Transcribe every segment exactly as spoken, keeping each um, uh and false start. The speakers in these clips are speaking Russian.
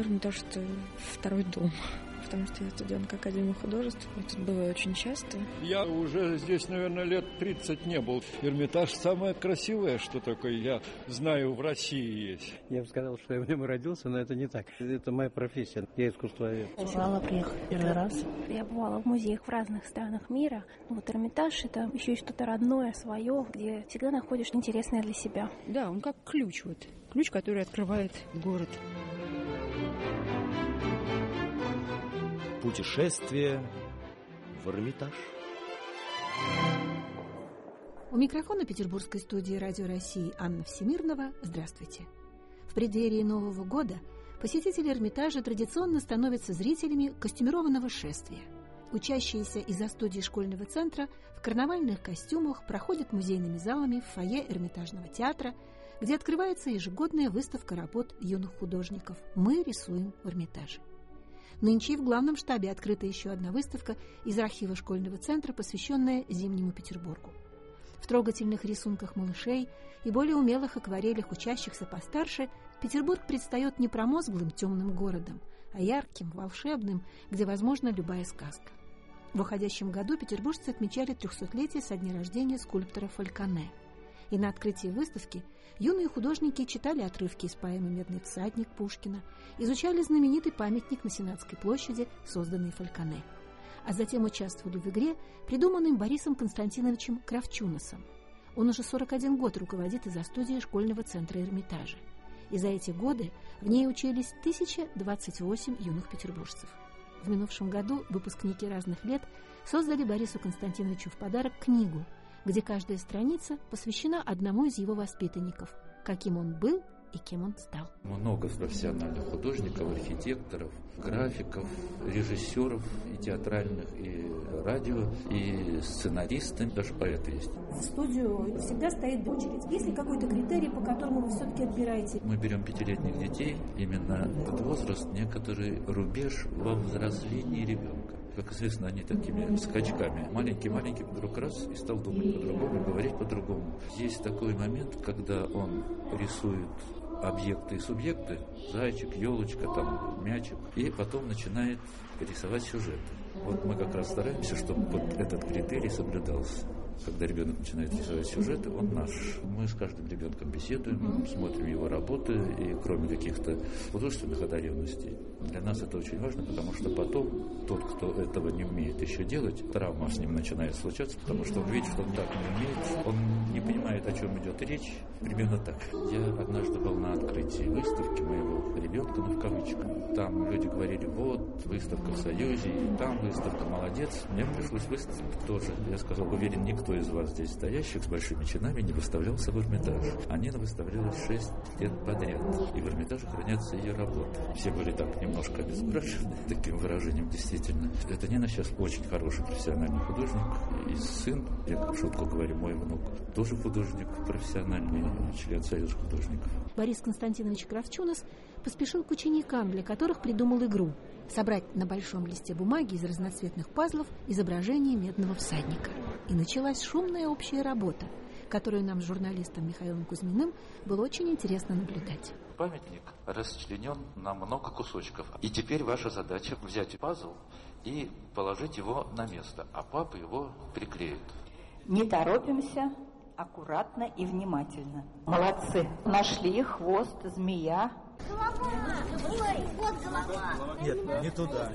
Эрмитаж — это второй дом, потому что я студентка Академии художеств. Я тут бываю очень часто. Я уже здесь, наверное, лет тридцать не был. Эрмитаж самое красивое, что такое, я знаю, в России есть. Я бы сказал, что я в нем и родился, но это не так. Это моя профессия. Я искусствовед. Урала приехала первый раз. Я бывала в музеях в разных странах мира. Вот Эрмитаж — это еще и что-то родное, свое, где всегда находишь интересное для себя. Да, он как ключ, вот. Ключ, который открывает город. Путешествие в Эрмитаж. У микрофона петербургской студии Радио России Анна Всемирнова. Здравствуйте. В преддверии Нового года посетители Эрмитажа традиционно становятся зрителями костюмированного шествия. Учащиеся из-за студии школьного центра в карнавальных костюмах проходят музейными залами в фойе Эрмитажного театра, где открывается ежегодная выставка работ юных художников «Мы рисуем в Эрмитаже». Нынче в главном штабе открыта еще одна выставка из архива школьного центра, посвященная Зимнему Петербургу. В трогательных рисунках малышей и более умелых акварелях учащихся постарше Петербург предстает не промозглым темным городом, а ярким, волшебным, где возможна любая сказка. В уходящем году петербуржцы отмечали трехсотлетие со дня рождения скульптора Фальконе. И на открытии выставки юные художники читали отрывки из поэмы «Медный всадник» Пушкина, изучали знаменитый памятник на Сенатской площади, созданный Фальконе, а затем участвовали в игре, придуманной Борисом Константиновичем Кравчунасом. Он уже сорок один год руководит из-за студии школьного центра Эрмитажа. И за эти годы в ней учились тысяча двадцать восемь юных петербуржцев. В минувшем году выпускники разных лет создали Борису Константиновичу в подарок книгу, где каждая страница посвящена одному из его воспитанников, каким он был и кем он стал. Много профессиональных художников, архитекторов, графиков, режиссеров и театральных, и радио, и сценаристы, даже поэты есть. В студию всегда стоит очередь. Есть ли какой-то критерий, по которому вы все-таки отбираете? Мы берем пятилетних детей, именно этот возраст, некоторый рубеж во взрослении ребенка. Как известно, они такими скачками. Маленький-маленький вдруг раз и стал думать по-другому, говорить по-другому. Есть такой момент, когда он рисует объекты и субъекты, зайчик, елочка, там, мячик, и потом начинает рисовать сюжеты. Вот мы как раз стараемся, чтобы вот этот критерий соблюдался. Когда ребенок начинает рисовать сюжеты, он наш. Мы с каждым ребенком беседуем, смотрим его работы, и кроме каких-то художественных одаренностей, для нас это очень важно, потому что потом тот, кто этого не умеет еще делать, травма с ним начинает случаться, потому что он видит, что он так не умеет, он не понимает, о чем идет речь. Примерно так. Я однажды был на открытии выставки моего ребенка, ну в кавычках. Там люди говорили: вот, выставка в Союзе, и там выставка, молодец. Мне пришлось выставить тоже. Я сказал: уверен, никто из вас здесь стоящих с большими чинами не выставлялся в Эрмитаже. Они выставлялись шесть лет подряд, и в Эрмитаже хранятся ее работы. Все были так немножко обезображены таким выражением, действительно. Это Нина сейчас очень хороший профессиональный художник, и сын, я в шутку говорю, мой внук, тоже художник, профессиональный член Союза художников. Борис Константинович Кравчунас поспешил к ученикам, для которых придумал игру — собрать на большом листе бумаги из разноцветных пазлов изображение медного всадника. И началась шумная общая работа, которую нам с журналистом Михаилом Кузьминым было очень интересно наблюдать. Памятник расчленен на много кусочков. И теперь ваша задача взять пазл и положить его на место, а папа его приклеит. Не торопимся, аккуратно и внимательно. Молодцы. Нашли хвост, змея. Голова! Ой, вот голова! Нет, не туда.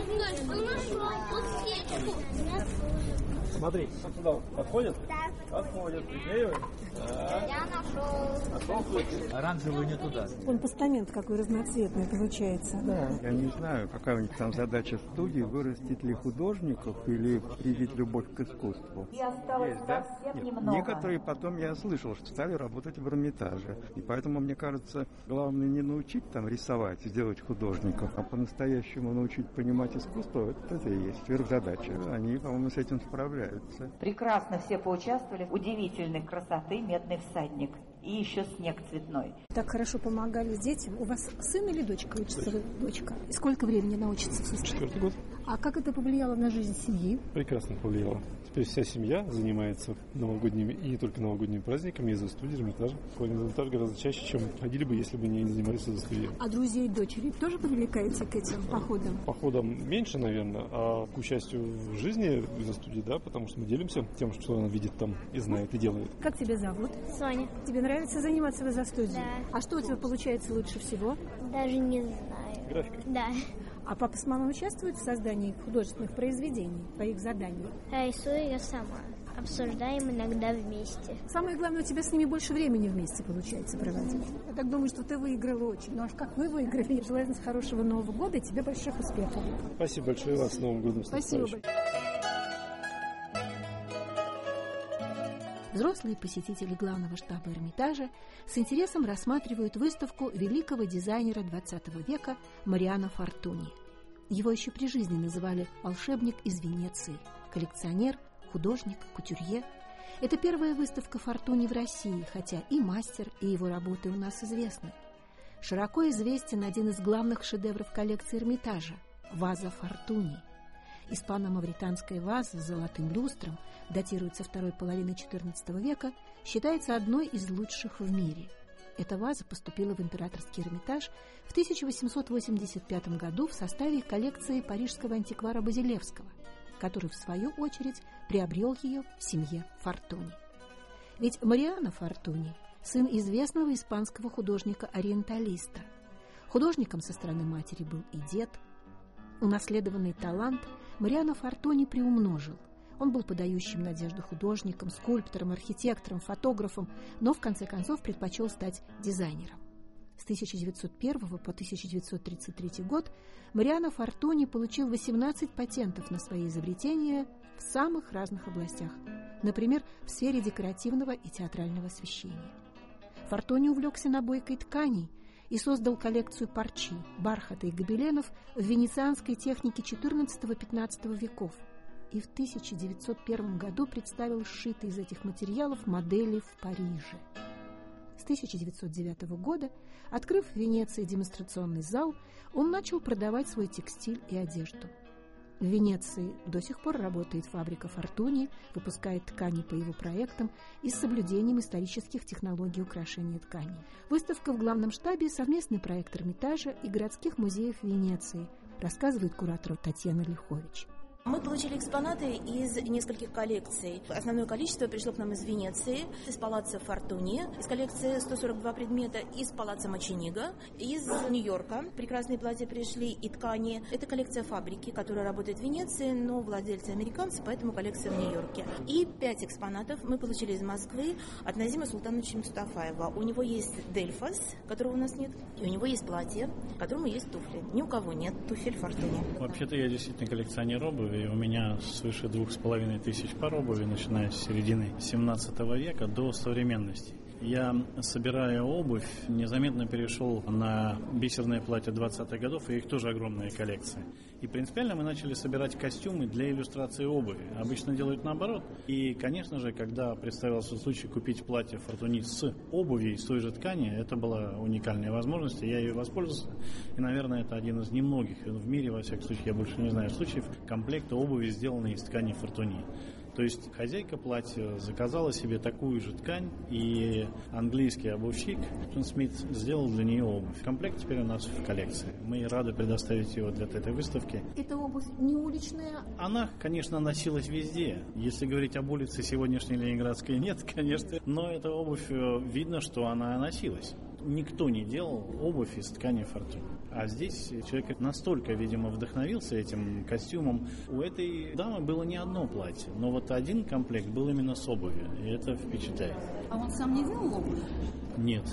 Смотри, сюда подходит? Да. Подходит. Приклеивай? Да. Я нашел. Нашел? Оранжевый не туда. Он постамент какой разноцветный получается. Да. Я не знаю, какая у них там задача студии, вырастить ли художников или привить любовь к искусству. И осталось Есть, да? совсем Нет. немного. Некоторые потом, я слышал, что стали работать в Эрмитаже. И поэтому, мне кажется, главное не научить там рисовать, сделать художников, а по-настоящему научить понимать искусство. Вот это и есть сверхзадача. Они, по-моему, с этим справляются. Прекрасно все поучаствовали. Удивительной красоты медный всадник. И еще снег цветной. Так хорошо помогали детям. У вас сын или дочка учится? Дочка. Дочка. И сколько времени она учится? Четвертый год. А как это повлияло на жизнь семьи? Прекрасно повлияло. Теперь вся семья занимается новогодними и не только новогодними праздниками из-за студии Эрмитажа. Ходим в Эрмитаж гораздо чаще, чем ходили бы, если бы не занимались из-за студии. А друзей и дочери тоже привлекаете к этим походам? Походам меньше, наверное, а к участию в жизни из-за студии, да, потому что мы делимся тем, что она видит там и знает, и делает. Как тебя зовут? Соня. Тебе нравится заниматься в из-за студии? Да. А что у тебя получается лучше всего? Даже не знаю. Графика? Да. А папа с мамой участвуют в создании художественных произведений, твоих заданий? Рисую я сама. Обсуждаем иногда вместе. Самое главное, у тебя с ними больше времени вместе получается проводить. Я так думаю, что ты выиграла очень. Ну а как вы выиграли? Желаю нам хорошего Нового года и тебе больших успехов. Спасибо большое вас с Новым годом. Спасибо большое. Взрослые посетители главного штаба Эрмитажа с интересом рассматривают выставку великого дизайнера двадцатого века Мариано Фортуни. Его еще при жизни называли «волшебник из Венеции», коллекционер, художник, кутюрье. Это первая выставка Фортуни в России, хотя и мастер, и его работы у нас известны. Широко известен один из главных шедевров коллекции Эрмитажа – ваза Фортуни. Испано-мавританская ваза с золотым люстром, датируется второй половиной четырнадцатого века, считается одной из лучших в мире. Эта ваза поступила в Императорский Эрмитаж в тысяча восемьсот восемьдесят пятом году в составе коллекции парижского антиквара Базилевского, который, в свою очередь, приобрел ее в семье Фортуни. Ведь Мариано Фортуни – сын известного испанского художника-ориенталиста. Художником со стороны матери был и дед. Унаследованный талант Мариано Фортуни приумножил. Он был подающим надежду художником, скульптором, архитектором, фотографом, но в конце концов предпочел стать дизайнером. С тысяча девятьсот первого по тысяча девятьсот тридцать третий год Мариано Фортуни получил восемнадцать патентов на свои изобретения в самых разных областях, например, в сфере декоративного и театрального освещения. Фортуни увлекся набойкой тканей и создал коллекцию парчи, бархата и гобеленов в венецианской технике четырнадцатого-пятнадцатого веков и в тысяча девятьсот первом году представил сшитые из этих материалов модели в Париже. С тысяча девятьсот девятого года, открыв в Венеции демонстрационный зал, он начал продавать свой текстиль и одежду. В Венеции до сих пор работает фабрика Фортуни, выпускает ткани по его проектам и с соблюдением исторических технологий украшения тканей. Выставка в главном штабе – совместный проект Эрмитажа и городских музеев Венеции, рассказывает куратор Татьяна Лихович. Мы получили экспонаты из нескольких коллекций. Основное количество пришло к нам из Венеции, из палаццо Фортуни, из коллекции сто сорок два предмета из палаццо Мочениго, из Нью-Йорка. Прекрасные платья пришли и ткани. Это коллекция фабрики, которая работает в Венеции, но владельцы американцы, поэтому коллекция в Нью-Йорке. И пять экспонатов мы получили из Москвы от Назима Султановича Мустафаева. У него есть Дельфас, которого у нас нет, и у него есть платье, которому есть туфли. Ни у кого нет туфель Фортуни. Вообще-то я действительно коллекционер обуви. И у меня свыше двух с половиной тысяч пар обуви, начиная с середины семнадцатого века до современности. Я, собирая обувь, незаметно перешел на бисерные платья двадцатых годов, и их тоже огромная коллекция. И принципиально мы начали собирать костюмы для иллюстрации обуви. Обычно делают наоборот. И, конечно же, когда представился случай купить платье Фортуни с обувью из той же ткани, это была уникальная возможность, и я ее воспользовался. И, наверное, это один из немногих в мире, во всяком случае, я больше не знаю случаев, комплекта обуви, сделанной из ткани Фортуни. То есть хозяйка платья заказала себе такую же ткань, и английский обувщик Джон Смит сделал для нее обувь. Комплект теперь у нас в коллекции. Мы рады предоставить его для этой выставки. Это обувь не уличная? Она, конечно, носилась везде. Если говорить об улице сегодняшней Ленинградской, нет, конечно. Но эта обувь, видно, что она носилась. Никто не делал обувь из ткани Фортуни. А здесь человек настолько, видимо, вдохновился этим костюмом. У этой дамы было не одно платье, но вот один комплект был именно с обувью, и это впечатляет. А он сам не делал обувь? Нет.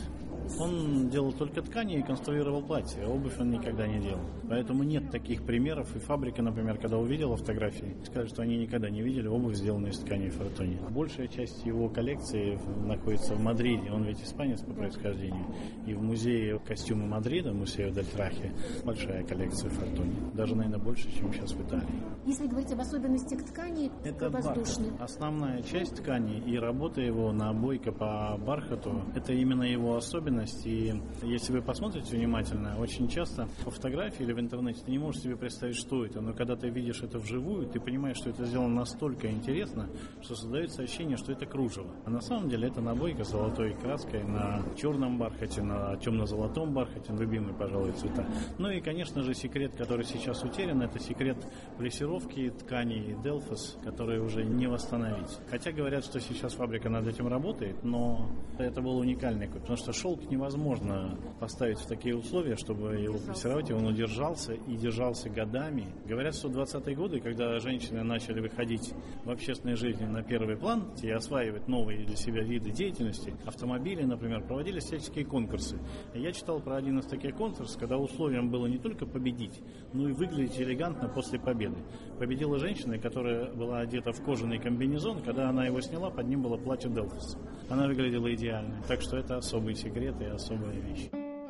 Он делал только ткани и конструировал платье, обувь он никогда не делал. Поэтому нет таких примеров. И фабрика, например, когда увидела фотографии, сказали, что они никогда не видели обувь, сделанную из ткани Фортуни. Большая часть его коллекции находится в Мадриде. Он ведь испанец по происхождению. И в музее костюма Мадрида, музее Дель Трахе, большая коллекция Фортуни. Даже, наверное, больше, чем сейчас в Италии. Если говорить об особенностях ткани, это воздушной. Бархат. Основная часть ткани и работа его на обойка по бархату, это именно его особенность. особенность. И если вы посмотрите внимательно, очень часто по фотографии или в интернете ты не можешь себе представить, что это. Но когда ты видишь это вживую, ты понимаешь, что это сделано настолько интересно, что создается ощущение, что это кружево. А на самом деле это набойка золотой краской на черном бархате, на темно-золотом бархате, любимый, пожалуй, цвета. Ну и, конечно же, секрет, который сейчас утерян, это секрет плессировки тканей Delphos, которые уже не восстановить. Хотя говорят, что сейчас фабрика над этим работает, но это был уникальный код, потому что шелк невозможно поставить в такие условия, чтобы его плессировать, и он удержался и держался годами. Говорят, что в двадцатые годы, когда женщины начали выходить в общественной жизни на первый план и осваивать новые для себя виды деятельности, автомобили, например, проводили всяческие конкурсы. Я читал про один из таких конкурсов, когда условием было не только победить, но и выглядеть элегантно после победы. Победила женщина, которая была одета в кожаный комбинезон. Когда она его сняла, под ним было платье Delphos. Она выглядела идеально. Так что это особый секрет и особая вещь.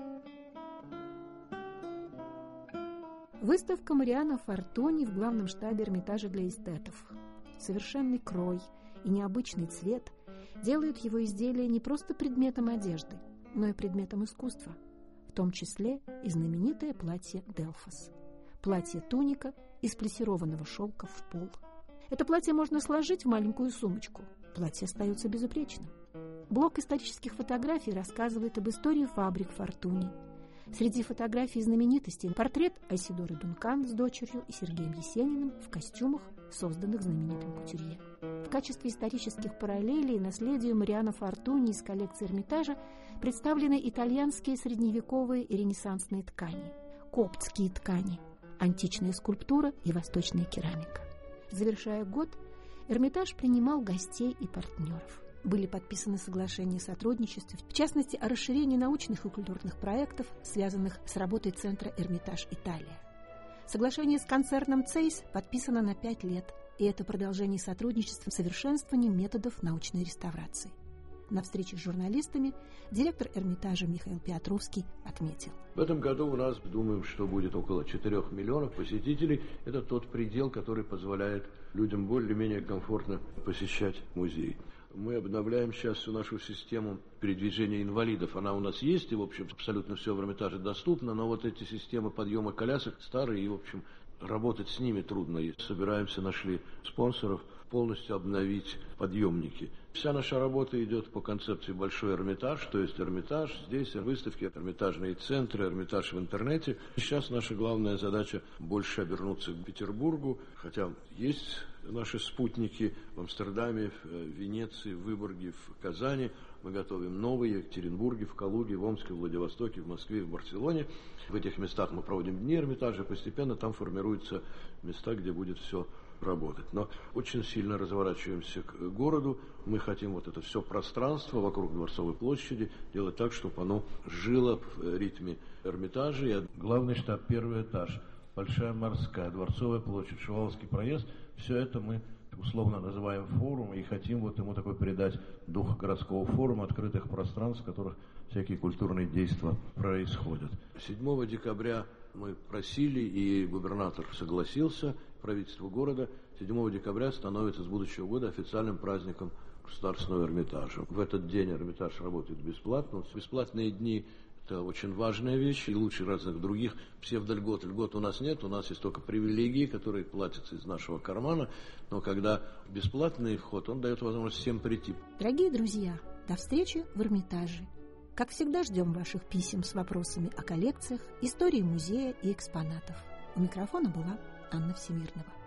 Выставка Мариано Фортуни в главном штабе Эрмитажа для эстетов. Совершенный крой и необычный цвет делают его изделия не просто предметом одежды, но и предметом искусства, в том числе и знаменитое платье Delphos. Платье-туника из плессированного шелка в пол. Это платье можно сложить в маленькую сумочку. Платье остается безупречным. Блок исторических фотографий рассказывает об истории фабрик Фортуни. Среди фотографий знаменитостей портрет Айсидоры Дункан с дочерью и Сергеем Есениным в костюмах, созданных знаменитым кутюрье. В качестве исторических параллелей наследию Мариано Фортуни из коллекции Эрмитажа представлены итальянские средневековые и ренессансные ткани, коптские ткани, античная скульптура и восточная керамика. Завершая год, Эрмитаж принимал гостей и партнеров. Были подписаны соглашения о сотрудничестве, в частности, о расширении научных и культурных проектов, связанных с работой Центра Эрмитаж Италия. Соглашение с концерном Цейс подписано на пять лет, и это продолжение сотрудничества в совершенствовании методов научной реставрации. На встрече с журналистами директор Эрмитажа Михаил Петровский отметил: в этом году у нас, думаем, что будет около четырёх миллионов посетителей. Это тот предел, который позволяет людям более-менее комфортно посещать музей. Мы обновляем сейчас всю нашу систему передвижения инвалидов. Она у нас есть, и, в общем, абсолютно все в Эрмитаже доступно, но вот эти системы подъема колясок старые, и, в общем, работать с ними трудно. И собираемся, нашли спонсоров, полностью обновить подъемники. Вся наша работа идет по концепции «Большой Эрмитаж», то есть Эрмитаж, здесь выставки, Эрмитажные центры, Эрмитаж в интернете. Сейчас наша главная задача больше обернуться к Петербургу, хотя есть наши спутники в Амстердаме, в Венеции, в Выборге, в Казани. Мы готовим новые в Екатеринбурге, в Калуге, в Омске, в Владивостоке, в Москве, в Барселоне. В этих местах мы проводим дни Эрмитажа, постепенно там формируются места, где будет все работать. Но очень сильно разворачиваемся к городу. Мы хотим вот это все пространство вокруг Дворцовой площади делать так, чтобы оно жило в ритме Эрмитажа. И главный штаб, первый этаж, Большая Морская, Дворцовая площадь, Шуваловский проезд. Все это мы условно называем форум и хотим вот ему такой передать дух городского форума, открытых пространств, в которых всякие культурные действия происходят. седьмого декабря мы просили, и губернатор согласился, правительство города седьмого декабря становится с будущего года официальным праздником Государственного Эрмитажа. В этот день Эрмитаж работает бесплатно. Бесплатные дни – это очень важная вещь, и лучше разных других псевдольгот. Льгот у нас нет, у нас есть только привилегии, которые платятся из нашего кармана, но когда бесплатный вход, он дает возможность всем прийти. Дорогие друзья, до встречи в Эрмитаже. Как всегда, ждем ваших писем с вопросами о коллекциях, истории музея и экспонатов. У микрофона была Анна Всемирнова.